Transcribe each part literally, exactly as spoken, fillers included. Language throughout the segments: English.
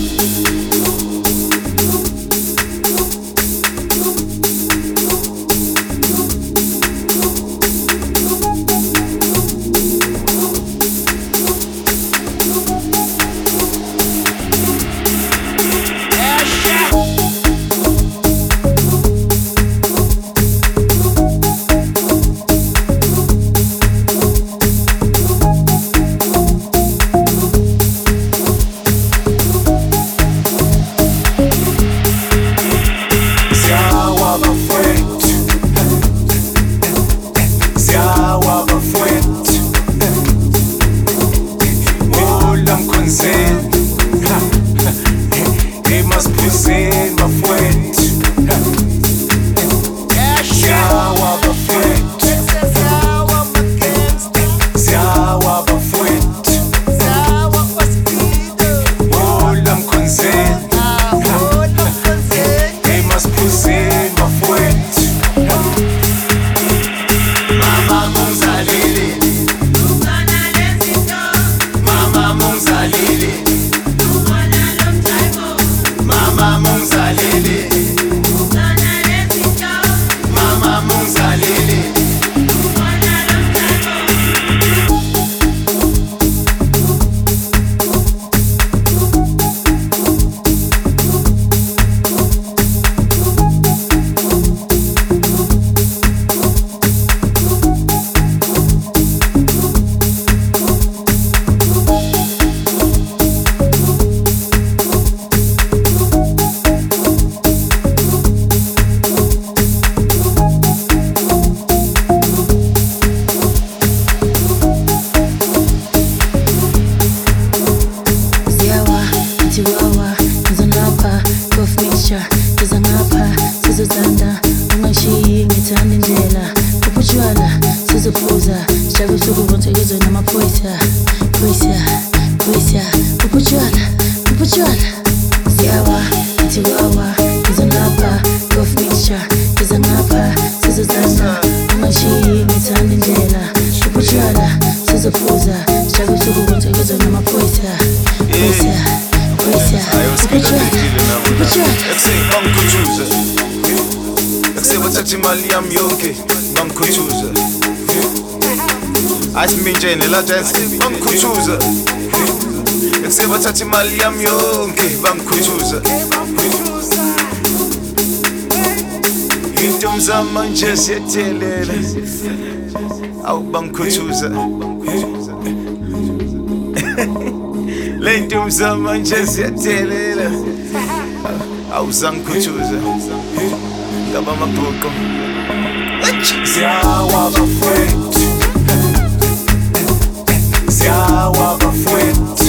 sizophuza sijabe usuku bonke namaphoyisa phoyisa phoyisa uputshwana uputshwana ziyawa athi wawa ngizolapha cough mixture iza ngapha sizozana ungashiyi ngithanda indlela uputshwana sizophuza sijabe usuku bonke namaphoyisa phoyisa phoyisa uputshwana uputshwana ekuseni bangikhuthuza ekuseni bathatha imali yami yonke bangikhuthuza asiminjene la dance bangikhuthuza ekuseni bathatha imali yami yonke bangikhuthuza into mzama nje siyethelela awu bangikhuthuza le into mzama nje siyethelela awuzangikhuthuza ngaba mabhuqo ziyawa bafowethu ziyawa bafowethu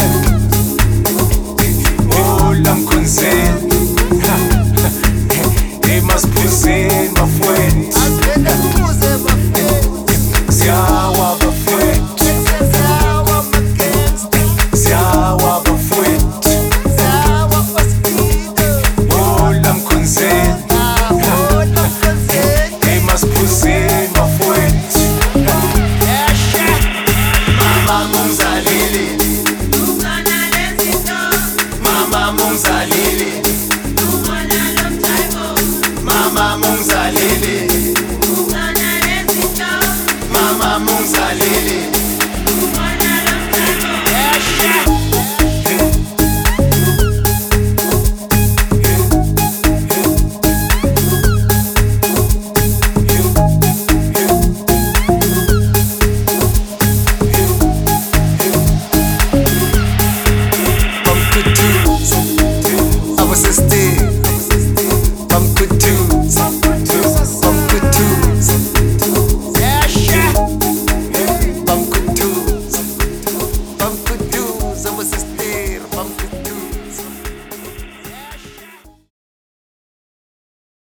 ola mkhonzeni emaziphuzeni bafowethu ziyawa bafowethu ziyawa bafowethu ola mkhonzeni emaziphuzeni bafowethu mama mungizalile mama mungizalile mama mungizalile mama mungizalile